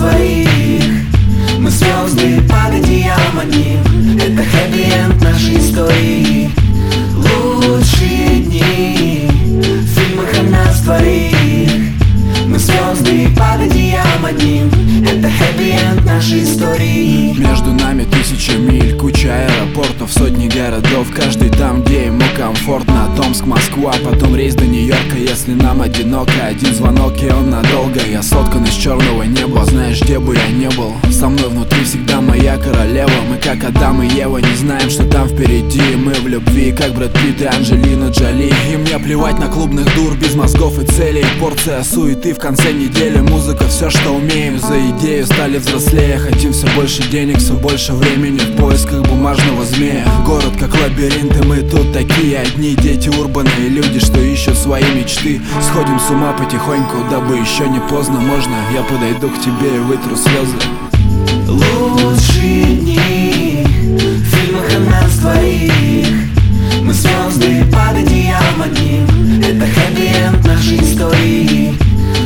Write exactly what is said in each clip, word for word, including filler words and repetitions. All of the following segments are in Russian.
двоих. Мы звезды под одеялом одним. Это хэппи-энд нашей истории. Лучшие дни в фильмах о нас двоих. Мы звезды под одеялом одним. Это хэппи-энд нашей истории. Между нами тысяча миль, куча аэропортов, сотни городов. Каждый там, где ему комфортно. Томск, Москва, потом рейс до Нью-Йорка. Если нам одиноко, один звонок и он надолго. Я соткан из черного неба, знаешь, где бы я не был. Со мной внутри всегда моя королева. Мы как Адам и Ева, не знаем, что там впереди. Мы в любви, как Брэд Питт и Анджелина Джоли. И мне плевать на клубных дур, без мозгов и целей. Порция суеты в конце недели. Музыка все, что умеем. За идею стали взрослее. Хотим все больше денег, все больше времени в поисках бумажного змея. Город как лабиринт, и мы тут такие одни. Дети урбанные люди, что ищут свои мечты. Сходим с ума потихоньку, дабы еще не поздно. Можно я подойду к тебе и вытру слезы? Лучшие дни в фильмах о нас двоих. Мы звезды под одеялом одним. Это хэппи-энд нашей истории.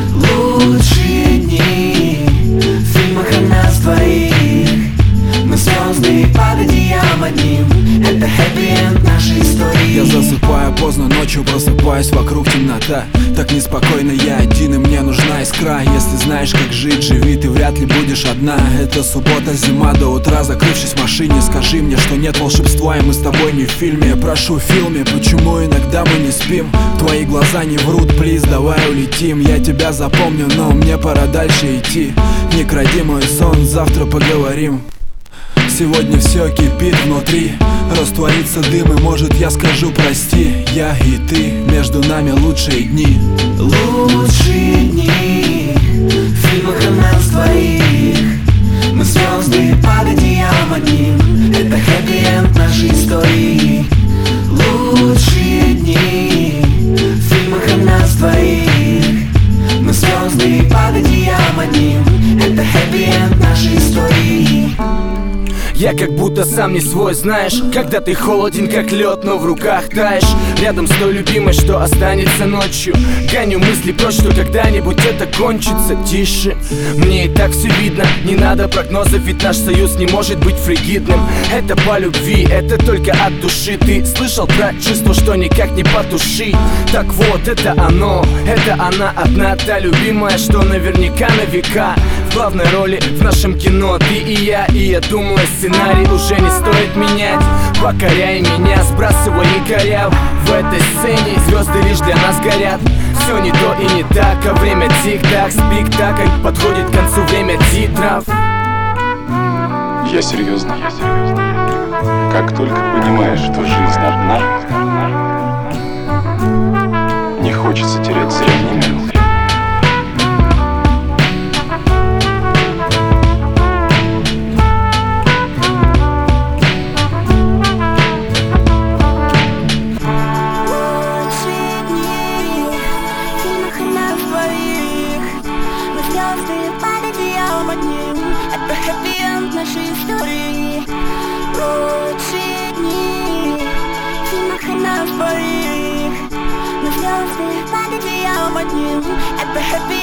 Лучшие дни в фильмах о нас двоих. Мы звезды под одеялом одним. Это хэппи-энд нашей истории. Я засыпаю поздно ночью, просыпаюсь, вокруг темнота. Так неспокойно я один, и мне нужна искра. Если знаешь, как жить, живи, ты вряд ли будешь одна. Это суббота, зима до утра, закрывшись в машине. Скажи мне, что нет волшебства, и мы с тобой не в фильме. Прошу в фильме, почему иногда мы не спим? Твои глаза не врут, плиз, давай улетим. Я тебя запомню, но мне пора дальше идти. Не кради мой сон, завтра поговорим. Сегодня все кипит внутри, растворится дым, и может я скажу прости. Я и ты, между нами лучшие дни. Лучшие дни в фильмах о нас двоих. Мы звезды под одеялом одним. Это хэппи-энд нашей истории. Лучшие дни в фильмах о нас двоих. Мы звезды под одеялом одним. Это хэппи-энд нашей истории. Я как будто сам не свой, знаешь, когда ты холоден, как лед, но в руках таешь. Рядом с той любимой, что останется ночью. Гоню мысли прочь, что когда-нибудь это кончится. Тише, мне и так все видно. Не надо прогнозов, ведь наш союз не может быть фригидным. Это по любви, это только от души. Ты слышал про чувство, что никак не потушить? Так вот, это оно, это она одна, та любимая, что наверняка на века. В главной роли в нашем кино ты и я. И я думаю, сценарий уже не стоит менять. Покоряй меня, сбрасывай якоря. В этой сцене звезды лишь для нас горят. Все не то и не так, а время тик-так. Спектакль подходит к концу, время титров. Я серьезно. Как только понимаешь, что жизнь одна, не хочется терять зря ни минуты. Это хэппи-энд нашей истории. Лучшие дни в фильмах о нас двоих. Мы звезды под одеялом одним. Это хэппи